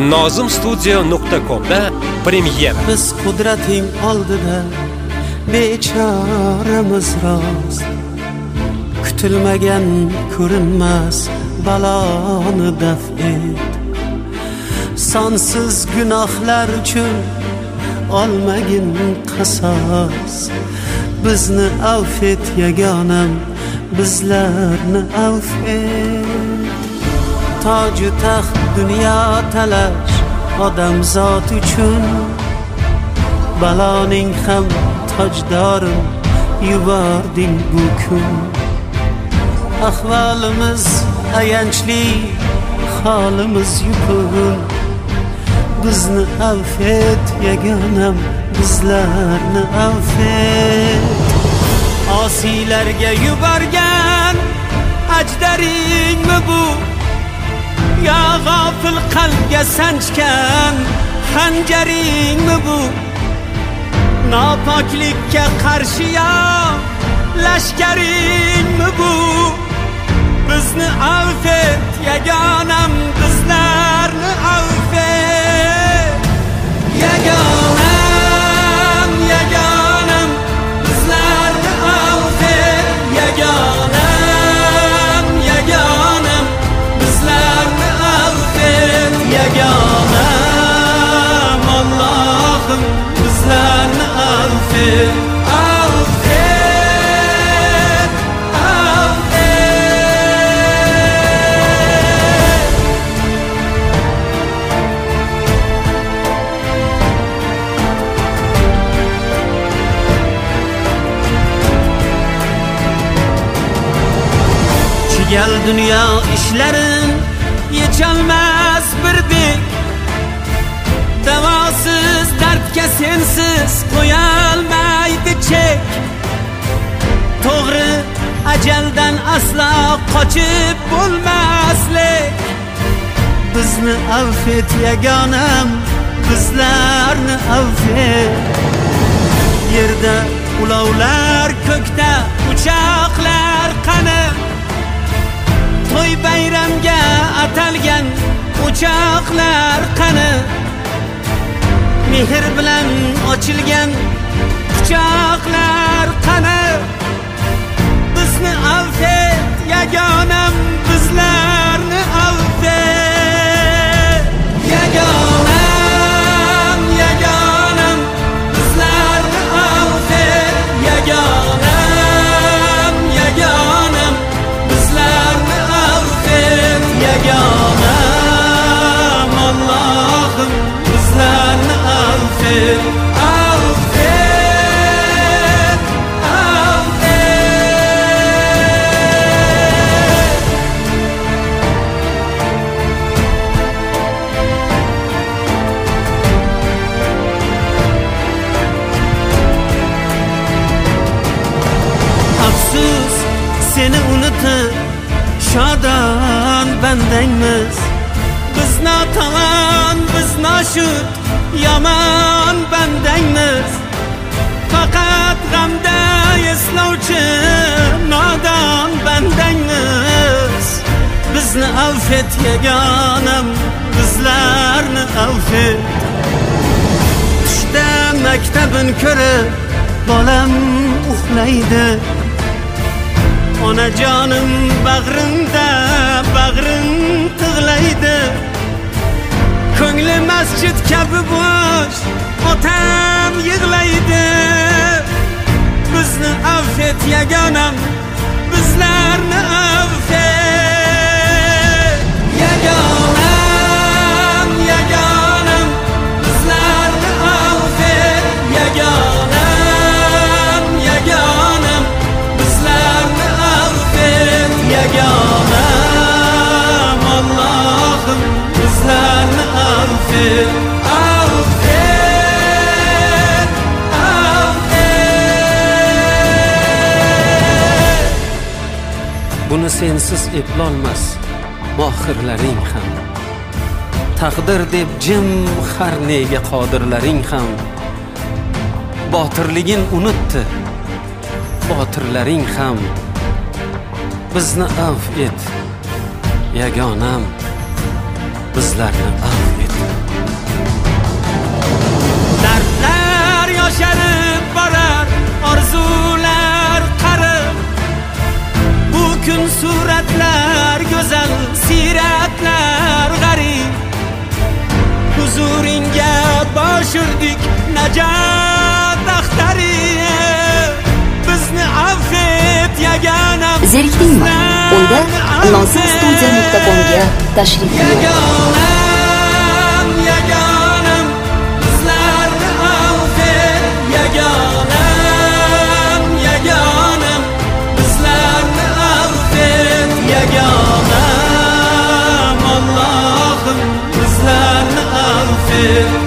nozimstudio.com'da premyera. Biz qudrating oldida bechoramiz rost, kutilmagan ko'rinmas baloni daf et. Sonsiz gunohlar uchun olmagin qasos, bizni affet yagonam, bizlarni affet. Toju taxt dunyo talash odamzod uchun, baloning hamtojdorim yubording bu kun. Ahvolimiz ayanchli, holimiz yupun, bizni affet yagonam, bizlarni affet. Osiylarga yuborgan ajdaringmi bu, yo g'ofil qalbga sanchgan xanjaringmi bu? Nopoklikka qarshi yo lashkaringmi bu? Bizni affet yagonam, bizlarni affet. Yagonam, yagonam, bizlarni affet. Yagonam, yagonam, bizlarni affet. Yagonam, Allohim, bizlarni affet. Gel dünya işlerin yechalmas birdek, davosiz dardga sensiz qo'yolmaydi chek. To'g'ri ajaldan aslo qochib bo'lmaslik, bizni affet yagonam, bizlarni affet. Yerda ulovlar, ko'kda uchoqlar qani, to'y bayramga atalgan uchoqlar qani, mehr bilan ochilgan quchoqlar qani? Bizni affet yagonam, bizlarni affet. Yagonam, yagonam, bizlarni affet. Yagonam, yagonam, bizlarni affet. Yagonam, Allohim, bizlarni affet. Afsus, seni unutib shodon bandangmiz. Biz notamon, biz noshud, yomon bandangmiz. Faqat g'amda eslovchi nodon bandangmiz. Bizni affet yagonam, bizlarni affet. Tushda maktabin ko'rib bolam uxlaydi, onajonim bag'rimda, bag'rim tig'laydi. Ko'ngli masjid kabi bo'sh, otam yig'laydi. Bizni affet yagonam, bizlarni affet. Yagonam, yagonam, bizlarni affet. Yagonam, yagonam, bizlarni affet. Yagonam, Allohim, bizlarni affet. Buni sensiz eplolmas mohirlaring ham, taqdir deb jim har nega qodirlaring ham. Botirligin unutdi botirlaring ham, bizni afv et yagonam, bizlarni afv et. Zerikdingmi? Unda nozimstudiya.com'ga tashrif buyuring. Yagonam, bizlarni affet, yagonam, yagonam, bizlarni affet, yagonam, Allohim, bizlarni affet.